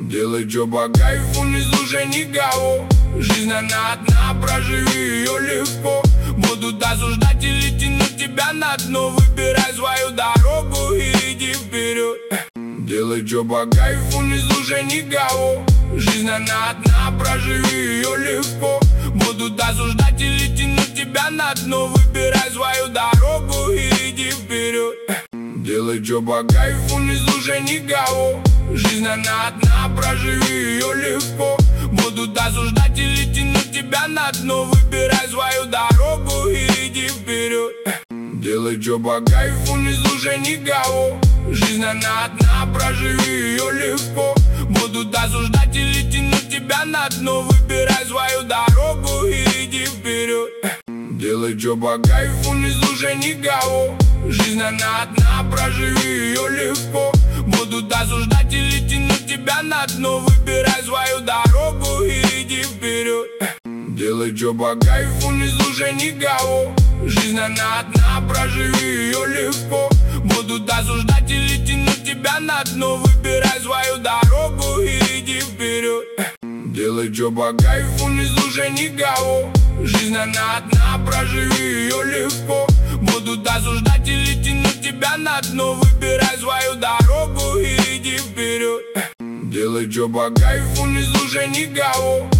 Делай чё по кайфу, не слушай никого. Жизнь она одна, проживи ее легко. Будут осуждать или тянуть тебя на дно. Выбирай свою дорогу и иди вперед. Делай чё по кайфу, не слушай никого. Жизнь она одна, проживи ее легко. Будут осуждать или тянуть тебя на дно. Выбирай свою дорогу и иди вперед. Делай чё по кайфу, не слушай никого. Жизнь она одна, проживи ее легко. Будут осуждать или тянуть тебя на дно. Выбирай свою дорогу и иди вперед. Делай чё по кайфу, не слушай никого. Жизнь она одна, проживи ее легко. Будут осуждать или тянуть тебя на дно. Выбирай свою дорогу и иди вперед. Делай чё по кайфу, не слушай никого. Жизнь она одна, проживи ее легко. Будут осуждать или тянуть тебя на дно. Выбирай свою дорогу и иди вперед. Делай чё по кайфу, не слушай никого. Жизнь она одна, проживи ее легко. Будут осуждать или тянуть тебя на дно. Выбирай свою дорогу и иди вперед. Делай чё по кайфу, не слушай никого. Жизнь она одна, проживи ее легко. Будут осуждать или тянуть тебя на дно. Выбирай свою дорогу и иди вперед. Делай чё по кайфу, не слушай никого.